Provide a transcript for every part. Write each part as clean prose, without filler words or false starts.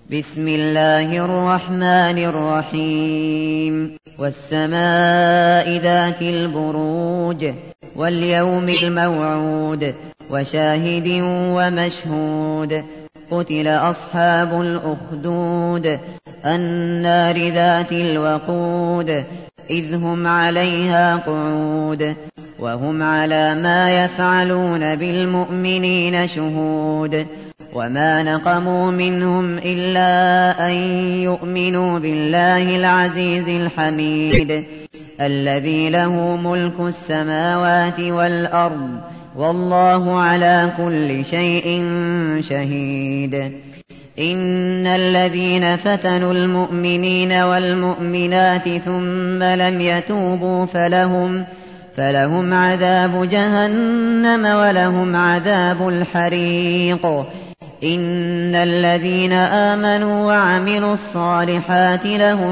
بسم الله الرحمن الرحيم والسماء ذات البروج واليوم الموعود وشاهد ومشهود قتل أصحاب الأخدود النار ذات الوقود إذ هم عليها قعود وهم على ما يفعلون بالمؤمنين شهود وما نقموا منهم إلا أن يؤمنوا بالله العزيز الحميد الذي له ملك السماوات والأرض والله على كل شيء شهيد إن الذين فتنوا المؤمنين والمؤمنات ثم لم يتوبوا فلهم عذاب جهنم ولهم عذاب الحريق إن الذين آمنوا وعملوا الصالحات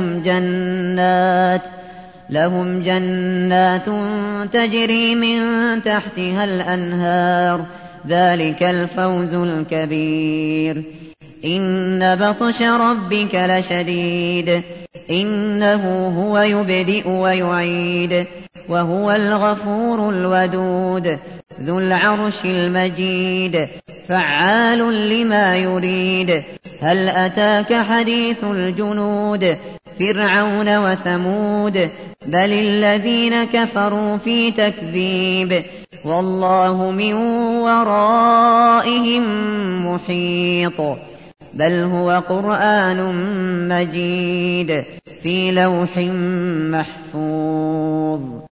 لهم جنات تجري من تحتها الأنهار ذلك الفوز الكبير إن بطش ربك لشديد إنه هو يبدئ ويعيد وهو الغفور الودود ذو العرش المجيد فعال لما يريد هل أتاك حديث الجنود فرعون وثمود بل الذين كفروا في تكذيب والله من ورائهم محيط بل هو قرآن مجيد في لوح محفوظ